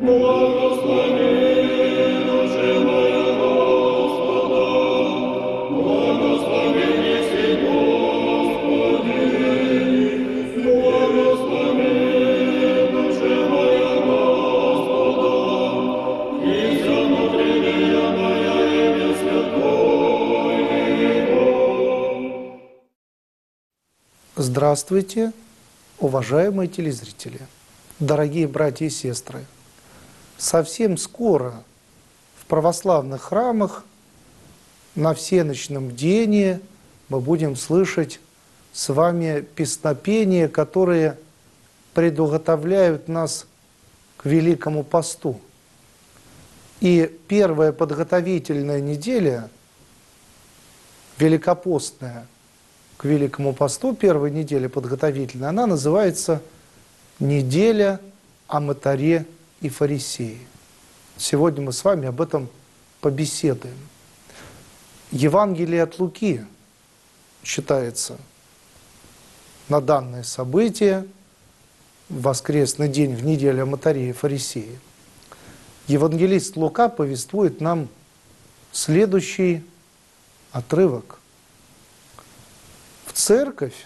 Здравствуйте, уважаемые телезрители, дорогие братья и сестры! Совсем скоро в православных храмах на всеночном бдении мы будем слышать с вами песнопения, которые предуготовляют нас к Великому посту. И первая подготовительная неделя, великопостная, к Великому посту, первая неделя подготовительная, она называется «Неделя о мытаре и фарисее». Сегодня мы с вами об этом побеседуем. Евангелие от Луки считается на данное событие, в воскресный день, в неделю о мытаре и фарисее. Евангелист Лука повествует нам следующий отрывок. В церковь,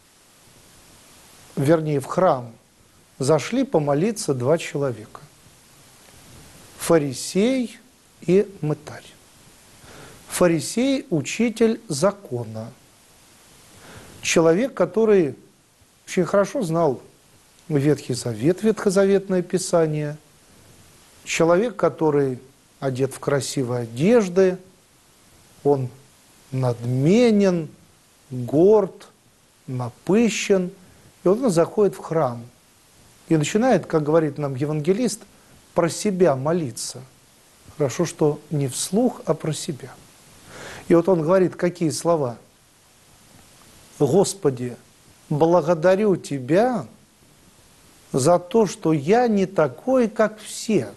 вернее в храм, зашли помолиться два человека – фарисей и мытарь. Фарисей – учитель закона, человек, который очень хорошо знал Ветхий Завет, ветхозаветное Писание, человек, который одет в красивые одежды, он надменен, горд, напыщен, и он заходит в храм и начинает, как говорит нам евангелист, про себя молиться. Хорошо, что не вслух, а про себя. И вот он говорит, какие слова? «Господи, благодарю Тебя за то, что я не такой, как все.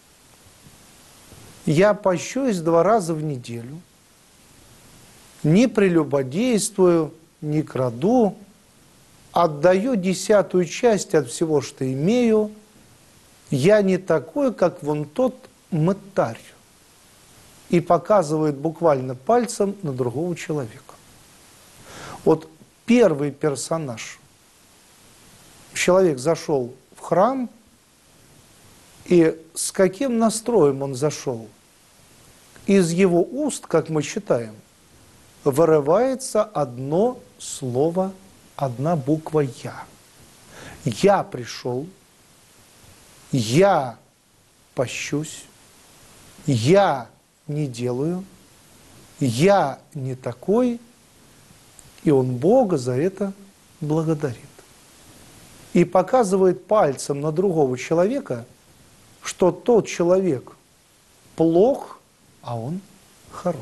Я пощусь 2 раза в неделю, не прелюбодействую, не краду, отдаю 10-ую часть от всего, что имею. Я не такой, как вон тот мытарь». И показывает буквально пальцем на другого человека. Вот первый персонаж. Человек зашел в храм, и с каким настроем он зашел? Из его уст, как мы считаем, вырывается одно слово, одна буква «Я». Я пришел, я пощусь, я не делаю, я не такой, и он Бога за это благодарит. И показывает пальцем на другого человека, что тот человек плох, а он хорош.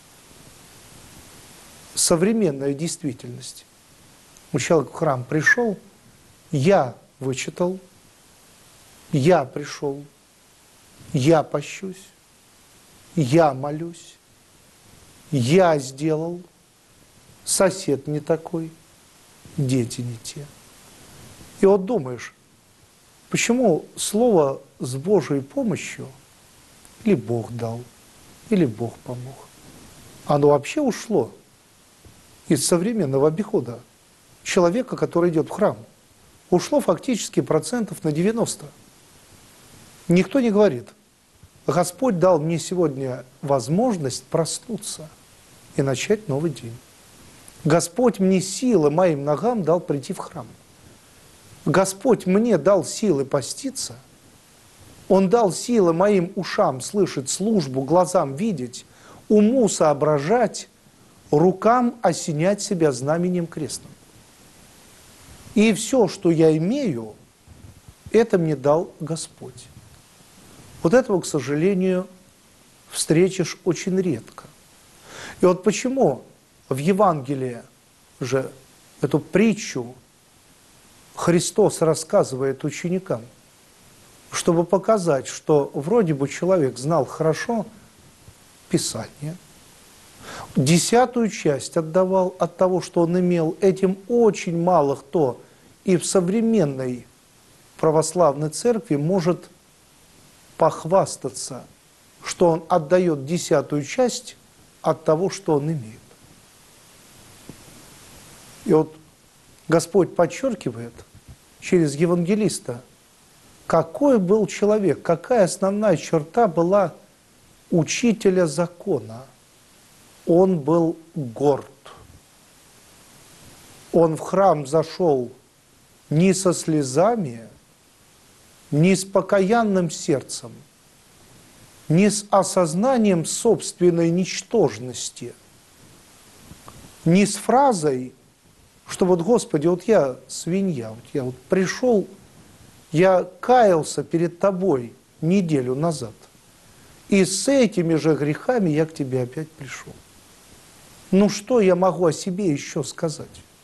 Современная действительность. Человек в храм пришел, я вычитал, я пришел, я пощусь, я молюсь, я сделал, сосед не такой, дети не те. И вот думаешь, почему слово с Божьей помощью или Бог дал, или Бог помог, оно вообще ушло из современного обихода человека, который идет в храм. Ушло фактически процентов на 90. Никто не говорит: Господь дал мне сегодня возможность проснуться и начать новый день. Господь мне силы моим ногам дал прийти в храм. Господь мне дал силы поститься. Он дал силы моим ушам слышать службу, глазам видеть, уму соображать, рукам осенять себя знаменем крестным. И все, что я имею, это мне дал Господь. Вот этого, к сожалению, встретишь очень редко. И вот почему в Евангелии же эту притчу Христос рассказывает ученикам, чтобы показать, что вроде бы человек знал хорошо Писание, 10-ую часть отдавал от того, что он имел. Этим очень мало кто и в современной православной церкви может похвастаться, что он отдает 10-ую часть от того, что он имеет. И вот Господь подчеркивает через евангелиста, какой был человек, какая основная черта была учителя закона. Он был горд. Он в храм зашел не со слезами, не с покаянным сердцем, не с осознанием собственной ничтожности, не с фразой, что вот, Господи, вот я свинья, вот я вот пришел, я каялся перед Тобой неделю назад, и с этими же грехами я к Тебе опять пришел. Ну что я могу о себе еще сказать?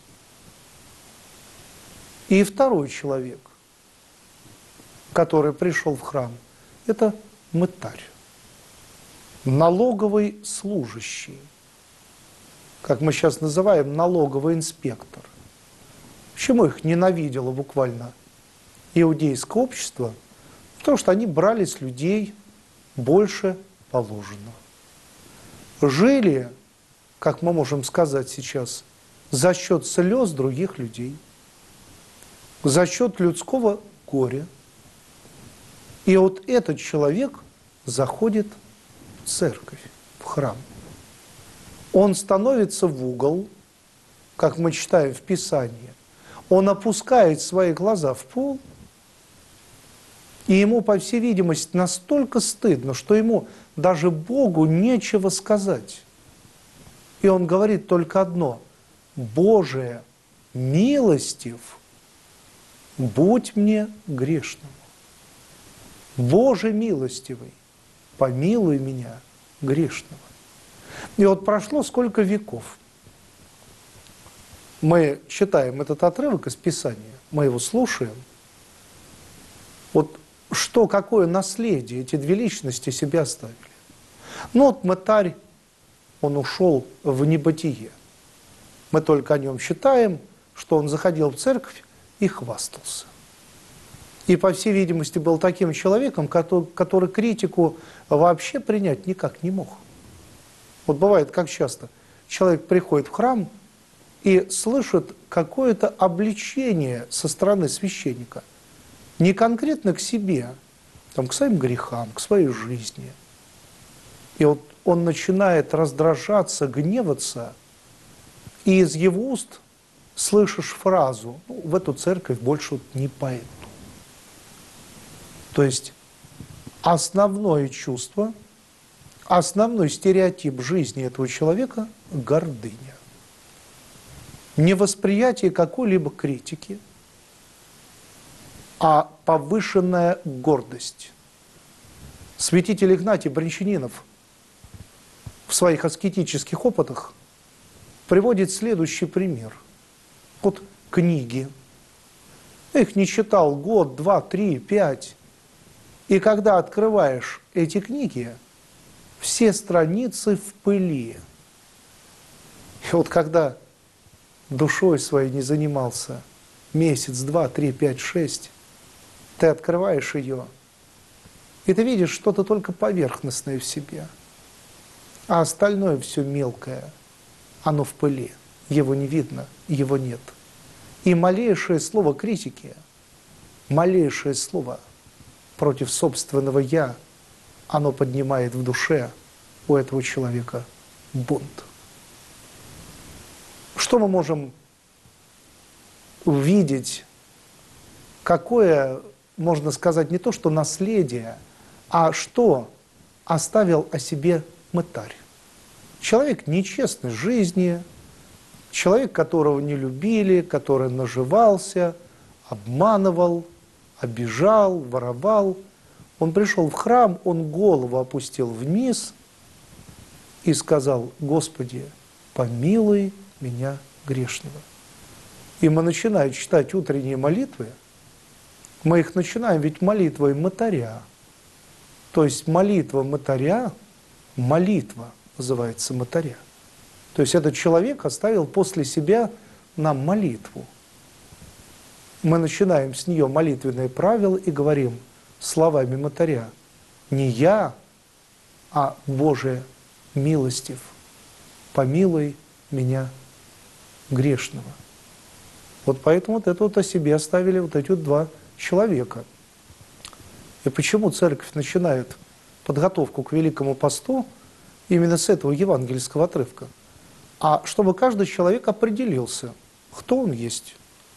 И второй человек, который пришел в храм, это мытарь, налоговый служащий, как мы сейчас называем, налоговый инспектор. Почему их ненавидело буквально иудейское общество? Потому что они брали с людей больше положенного. Жили, как мы можем сказать сейчас, за счет слез других людей, за счет людского горя. И вот этот человек заходит в церковь, в храм. Он становится в угол, как мы читаем в Писании. Он опускает свои глаза в пол, и ему, по всей видимости, настолько стыдно, что ему даже Богу нечего сказать. И он говорит только одно: «Боже, милостив, будь мне грешному». «Боже милостивый, помилуй меня грешного». И вот прошло сколько веков. Мы читаем этот отрывок из Писания, мы его слушаем. Вот что, какое наследие эти две личности себе оставили. Ну вот мытарь, он ушел в небытие. Мы только о нем читаем, что он заходил в церковь и хвастался. И, по всей видимости, был таким человеком, который критику вообще принять никак не мог. Вот бывает, как часто, человек приходит в храм и слышит какое-то обличение со стороны священника. Не конкретно к себе, там, к своим грехам, к своей жизни. И вот он начинает раздражаться, гневаться, и из его уст слышишь фразу: «Ну, в эту церковь больше не пойду». То есть основное чувство, основной стереотип жизни этого человека – гордыня. Невосприятие какой-либо критики, а повышенная гордость. Святитель Игнатий Брянчанинов в своих аскетических опытах приводит следующий пример. Вот книги. Я их не читал год, 2, 3, 5. И когда открываешь эти книги, все страницы в пыли. И вот когда душой своей не занимался месяц, 2, 3, 5, 6, ты открываешь ее, и ты видишь что-то только поверхностное в себе, а остальное все мелкое, оно в пыли, его не видно, его нет. И малейшее слово критики, малейшее слово против собственного «я», оно поднимает в душе у этого человека бунт. Что мы можем увидеть, какое, можно сказать, не то что наследие, а что оставил о себе мытарь? Человек нечестной жизни, человек, которого не любили, который наживался, обманывал, обижал, воровал. Он пришел в храм, он голову опустил вниз и сказал: «Господи, помилуй меня грешного». И мы начинаем читать утренние молитвы, мы их начинаем ведь молитвой мытаря. То есть молитва мытаря, молитва называется мытаря. То есть этот человек оставил после себя нам молитву. Мы начинаем с нее молитвенные правила и говорим словами мытаря: Не я, а Боже милостив, помилуй меня грешного. Вот поэтому вот это вот о себе оставили вот эти вот два человека. И почему церковь начинает подготовку к Великому посту именно с этого евангельского отрывка? А чтобы каждый человек определился, кто он есть.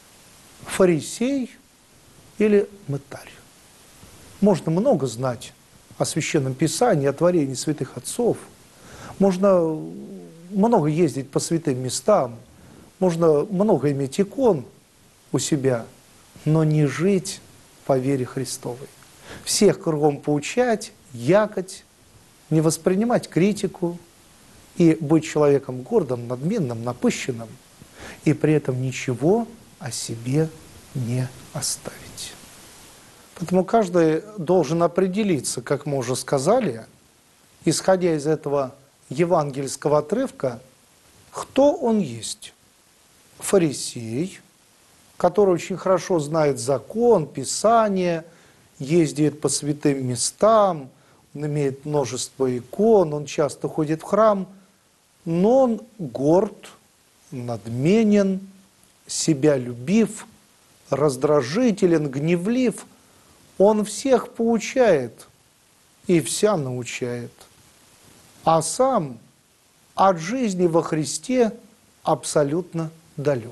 Фарисей или мытарь. Можно много знать о Священном Писании, о творении святых отцов. Можно много ездить по святым местам. Можно много иметь икон у себя, но не жить по вере Христовой. Всех кругом поучать, якать, не воспринимать критику и быть человеком гордым, надменным, напыщенным, и при этом ничего о себе не оставить. Поэтому каждый должен определиться, как мы уже сказали, исходя из этого евангельского отрывка, кто он есть. Фарисей, который очень хорошо знает закон, Писание, ездит по святым местам, он имеет множество икон, он часто ходит в храм, но он горд, надменен, себя любив, раздражителен, гневлив. Он всех поучает и вся научает, а сам от жизни во Христе абсолютно далек.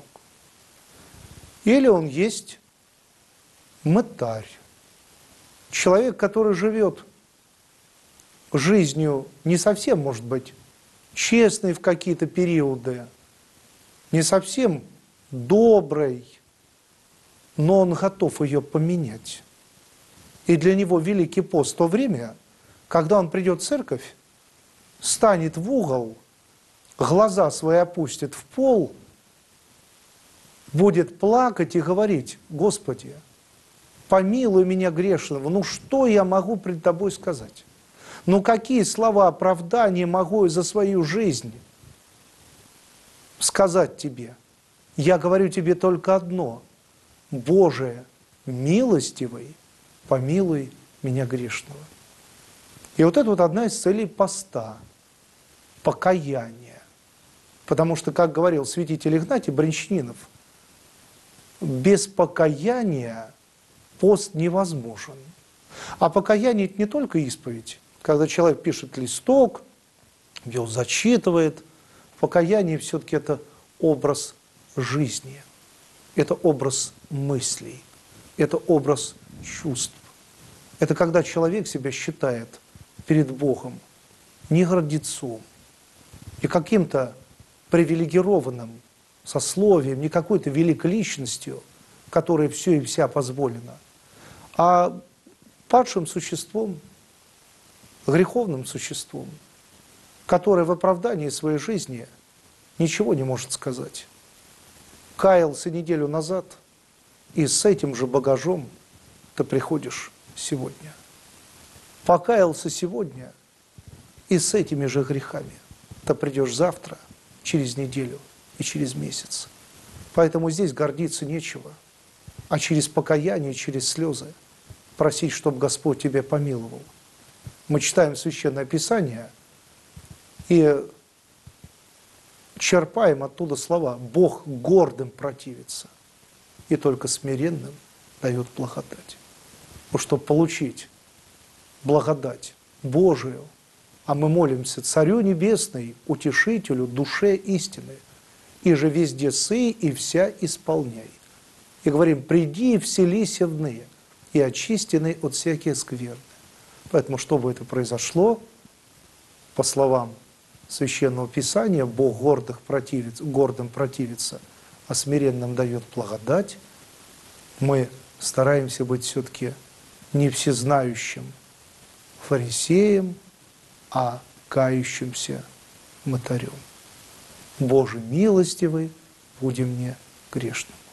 Или он есть мытарь, человек, который живет жизнью не совсем, может быть, честной в какие-то периоды, не совсем доброй, но он готов ее поменять. И для него Великий пост то время, когда он придет в церковь, станет в угол, глаза свои опустит в пол, будет плакать и говорить: Господи, помилуй меня грешного, ну что я могу пред Тобой сказать? Ну какие слова оправдания могу я за свою жизнь сказать Тебе? Я говорю Тебе только одно: Боже, милостивый, помилуй меня грешного. И вот это вот одна из целей поста – покаяние. Потому что, как говорил святитель Игнатий Брянчанинов, без покаяния пост невозможен. А покаяние – это не только исповедь. Когда человек пишет листок, его зачитывает, покаяние все-таки это образ жизни, это образ мыслей, это образ чувств. Это когда человек себя считает перед Богом не гордецом, не каким-то привилегированным сословием, не какой-то великой личностью, которой все и вся позволено, а падшим существом, греховным существом, которое в оправдании своей жизни ничего не может сказать. Каялся неделю назад, и с этим же багажом ты приходишь сегодня. Покаялся сегодня, и с этими же грехами ты придешь завтра, через неделю и через месяц. Поэтому здесь гордиться нечего, а через покаяние, через слезы просить, чтобы Господь тебя помиловал. Мы читаем Священное Писание и черпаем оттуда слова: Бог гордым противится, и только смиренным дает благодать. Вот чтобы получить благодать Божию, а мы молимся Царю Небесный, Утешителю, Душе истины, и же везде сы и вся исполняй. И говорим: приди и вселися в ны, и очистенный от всяких скверны. Поэтому, чтобы это произошло, по словам Священного Писания, Бог гордым противится, а смиренным дает благодать. Мы стараемся быть все-таки не всезнающим фарисеем, а кающимся мытарем. Боже милостивый, буди мне грешным.